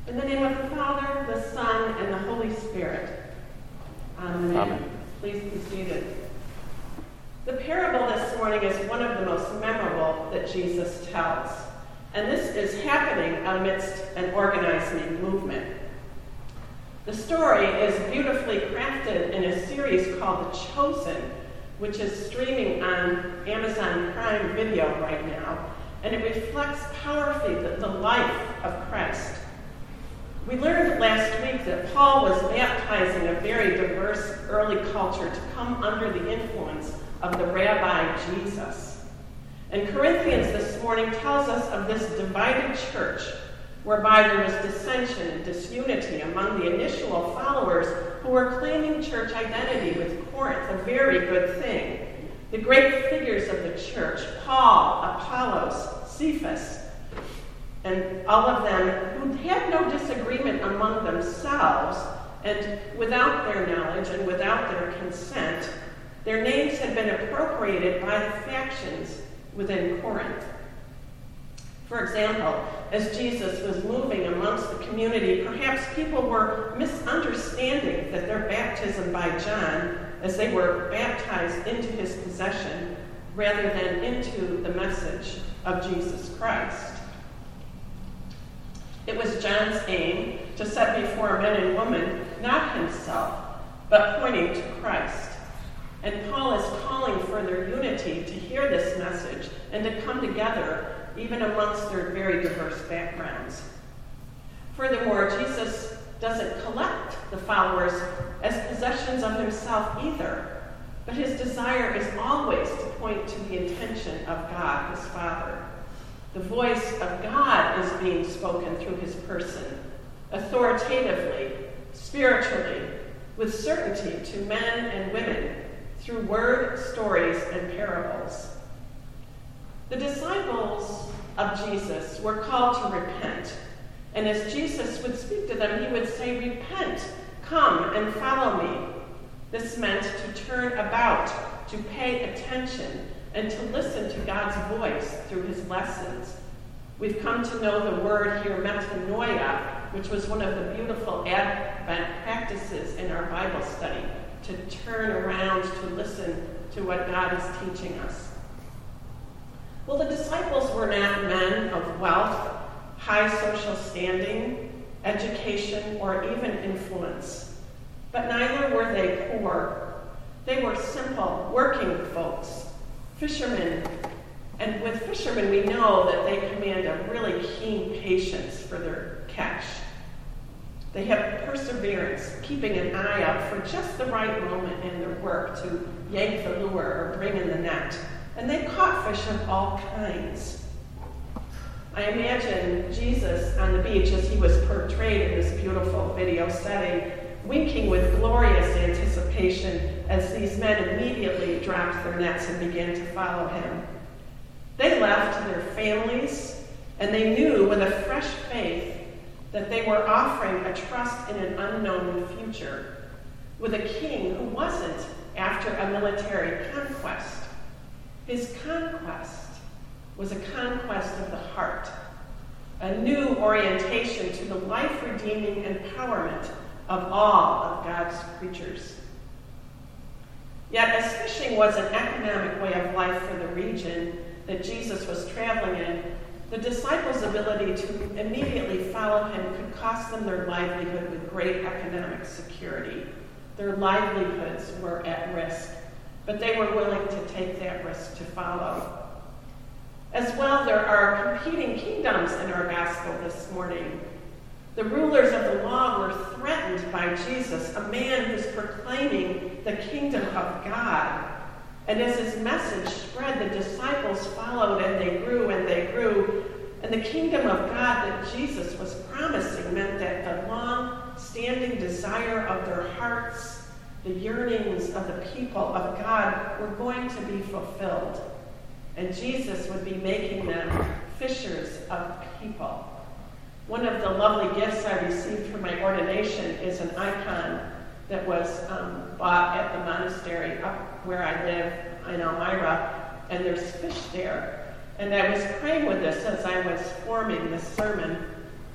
In the name of the Father, the Son, and the Holy Spirit. Amen. Amen. Please be seated. The parable this morning is one of the most memorable that Jesus tells, and this is happening amidst an organizing movement. The story is beautifully crafted in a series called The Chosen, which is streaming on Amazon Prime Video right now, and it reflects powerfully the life of Christ. We learned last week that Paul was baptizing a very diverse early culture to come under the influence of the Rabbi Jesus. And Corinthians this morning tells us of this divided church, whereby there was dissension and disunity among the initial followers who were claiming church identity with Corinth, a very good thing. The great figures of the church, Paul, Apollos, Cephas, and all of them who had no disagreement among themselves, and without their knowledge and without their consent, their names had been appropriated by the factions within Corinth. For example, as Jesus was moving amongst the community, perhaps people were misunderstanding that their baptism by John, as they were baptized into his possession, rather than into the message of Jesus Christ. It was John's aim to set before men and women not himself, but pointing to Christ. And Paul is calling for their unity to hear this message and to come together even amongst their very diverse backgrounds. Furthermore, Jesus doesn't collect the followers as possessions of himself either, but his desire is always to point to the intention of God, his Father. The voice of God is being spoken through his person, authoritatively, spiritually, with certainty to men and women, through word, stories, and parables. The disciples of Jesus were called to repent, and as Jesus would speak to them, he would say, "Repent, come and follow me." This meant to turn about, to pay attention, and to listen to God's voice through his lessons. We've come to know the word here, metanoia, which was one of the beautiful Advent practices in our Bible study, to turn around to listen to what God is teaching us. Well, the disciples were not men of wealth, high social standing, education, or even influence. But neither were they poor. They were simple, working folks, fishermen. And with fishermen, we know that they command a really keen patience for their catch. They have perseverance, keeping an eye out for just the right moment in their work to yank the lure or bring in the net. And they caught fish of all kinds. I imagine Jesus on the beach as he was portrayed in this beautiful video setting, winking with glorious anticipation as these men immediately dropped their nets and began to follow him. They left their families, and they knew with a fresh faith that they were offering a trust in an unknown future, with a king who wasn't after a military conquest. His conquest was a conquest of the heart, a new orientation to the life-redeeming empowerment of all of God's creatures. Yet, as fishing was an economic way of life for the region that Jesus was traveling in, the disciples' ability to immediately follow him could cost them their livelihood with great economic security. Their livelihoods were at risk, but they were willing to take that risk to follow. As well, there are competing kingdoms in our gospel this morning. The rulers of the law were threatened by Jesus, a man who's proclaiming the kingdom of God. And as his message spread, the disciples followed, and they grew and they grew. And the kingdom of God that Jesus was promising meant that the long-standing desire of their hearts, the yearnings of the people of God, were going to be fulfilled. And Jesus would be making them fishers of people. One of the lovely gifts I received for my ordination is an icon that was bought at the monastery up where I live in Elmira, and there's fish there. And I was praying with this as I was forming this sermon,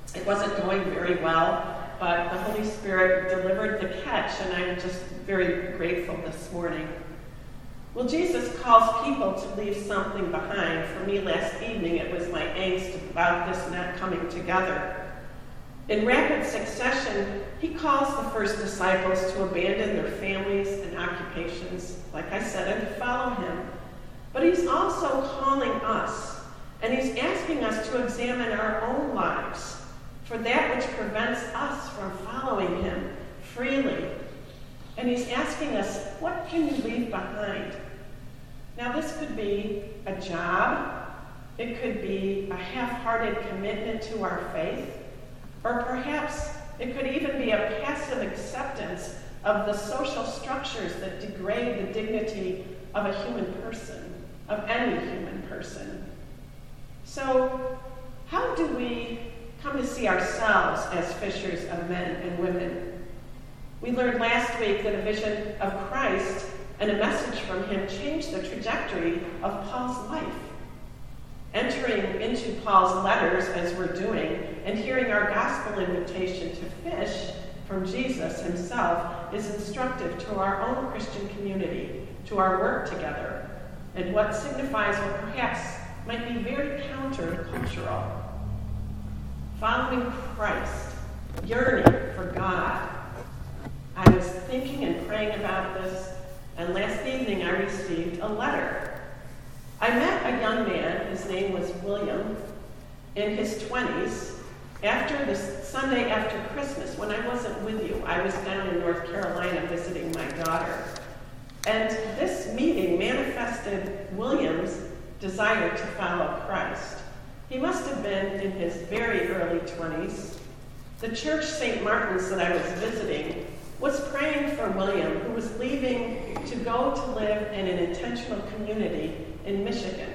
It wasn't going very well, but the Holy Spirit delivered the catch, and I'm just very grateful this morning. Well, Jesus calls people to leave something behind. For me last evening, it was my angst about this not coming together. In rapid succession, he calls the first disciples to abandon their families and occupations, like I said, and to follow him. But he's also calling us, and he's asking us to examine our own lives for that which prevents us from following him freely. And he's asking us, what can you leave behind? Now, this could be a job. It could be a half-hearted commitment to our faith. Or perhaps it could even be a passive acceptance of the social structures that degrade the dignity of a human person, of any human person. So, how do we come to see ourselves as fishers of men and women? We learned last week that a vision of Christ and a message from him changed the trajectory of Paul's life. Entering into Paul's letters, as we're doing, and hearing our gospel invitation to fish from Jesus himself is instructive to our own Christian community, to our work together, and what signifies what perhaps might be very countercultural. Following Christ, yearning for God. I was thinking and praying about this, and last evening I received a letter. I met a young man, his name was William, in his 20s, after the Sunday after Christmas, when I wasn't with you. I was down in North Carolina visiting my daughter. And this meeting manifested William's desire to follow Christ. He must have been in his very early 20s. The church, St. Martin's, that I was visiting, was praying for William, who was leaving to go to live in an intentional community in Michigan.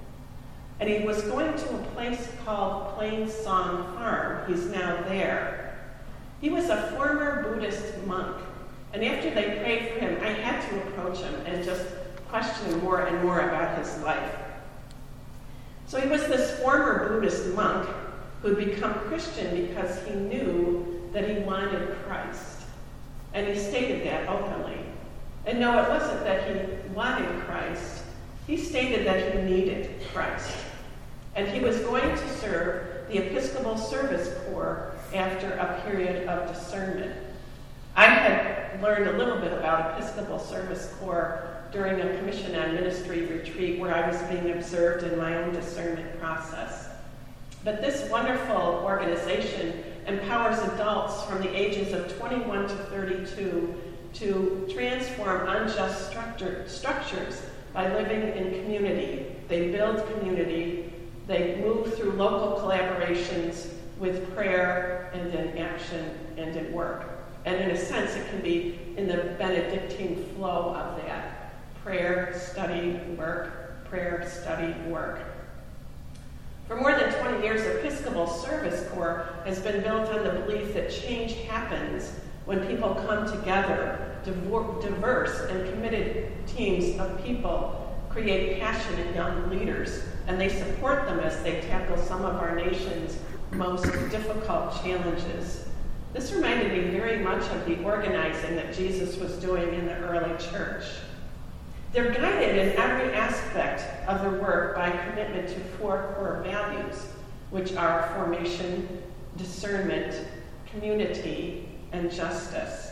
And he was going to a place called Plain Song Farm. He's now there. He was a former Buddhist monk. And after they prayed for him, I had to approach him and just question him more and more about his life. So he was this former Buddhist monk who had become Christian because he knew that he wanted Christ. And he stated that openly. And no, it wasn't that he wanted Christ. He stated that he needed Christ. And he was going to serve the Episcopal Service Corps after a period of discernment. I had learned a little bit about Episcopal Service Corps during a Commission on Ministry retreat where I was being observed in my own discernment process. But this wonderful organization empowers adults from the ages of 21 to 32 to transform unjust structures by living in community. They build community. They move through local collaborations with prayer and in action and in work. And in a sense, it can be in the Benedictine flow of that. Prayer, study, work. Prayer, study, work. For more than 20 years, Episcopal Service Corps has been built on the belief that change happens when people come together. Diverse and committed teams of people create passionate young leaders, and they support them as they tackle some of our nation's most difficult challenges. This reminded me very much of the organizing that Jesus was doing in the early church. They're guided in every aspect of their work by commitment to 4 core values, which are formation, discernment, community, and justice.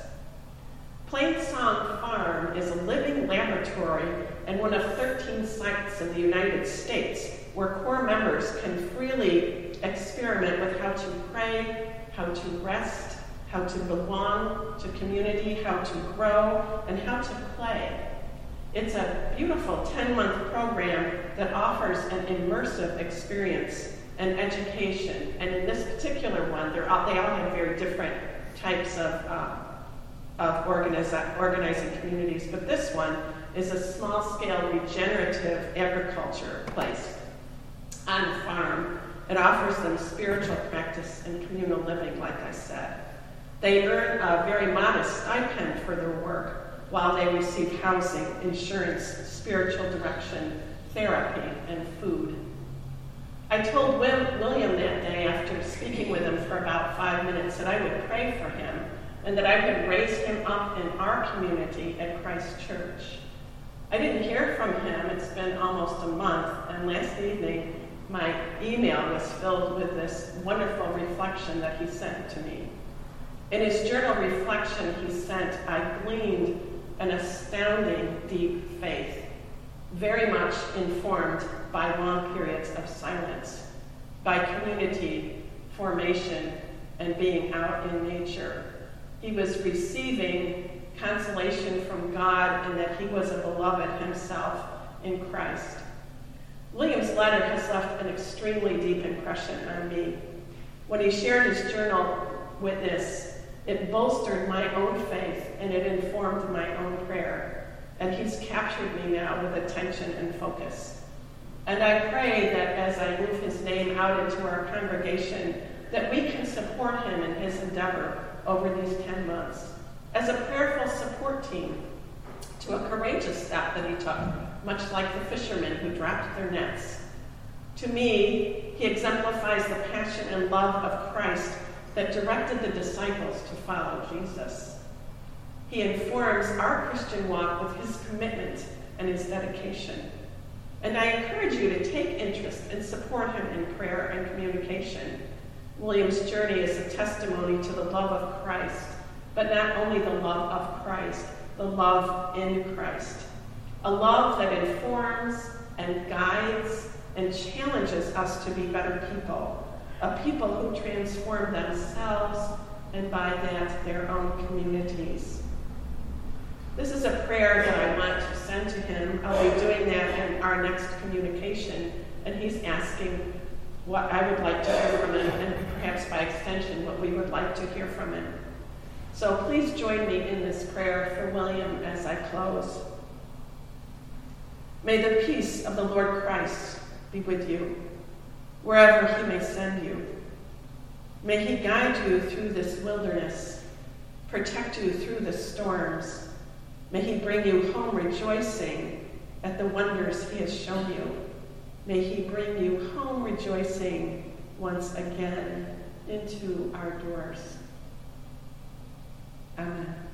Plain Song Farm is a living laboratory and one of 13 sites in the United States where core members can freely experiment with how to pray, how to rest, how to belong to community, how to grow, and how to play. It's a beautiful 10-month program that offers an immersive experience and education. And in this particular one, they all have very different types of organizing communities, but this one is a small-scale regenerative agriculture place on a farm. It offers them spiritual practice and communal living, like I said. They earn a very modest stipend for their work while they receive housing, insurance, spiritual direction, therapy, and food. I told William that day after speaking with him for about 5 minutes that I would pray for him and that I would raise him up in our community at Christ Church. I didn't hear from him. It's been almost a month, and last evening my email was filled with this wonderful reflection that he sent to me. In his journal reflection he sent, I gleaned an astounding deep faith, very much informed by long periods of silence, by community formation and being out in nature. He was receiving consolation from God and that he was a beloved himself in Christ. William's letter has left an extremely deep impression on me. When he shared his journal witness, it bolstered my own faith and it informed my own prayer. And he's captured me now with attention and focus. And I pray that as I move his name out into our congregation, that we can support him in his endeavor over these 10 months as a prayerful support team to a courageous step that he took, much like the fishermen who dropped their nets. To me, he exemplifies the passion and love of Christ that directed the disciples to follow Jesus. He informs our Christian walk with his commitment and his dedication. And I encourage you to take interest and support him in prayer and communication. William's journey is a testimony to the love of Christ, but not only the love of Christ, the love in Christ. A love that informs and guides and challenges us to be better people, a people who transform themselves and by that their own communities. This is a prayer that I want to send to him. I'll be doing that in our next communication, and he's asking what I would like to hear from him, and perhaps by extension, what we would like to hear from him. So please join me in this prayer for William as I close. May the peace of the Lord Christ be with you, wherever he may send you. May he guide you through this wilderness, protect you through the storms. May he bring you home rejoicing at the wonders he has shown you. May he bring you home rejoicing once again into our doors. Amen.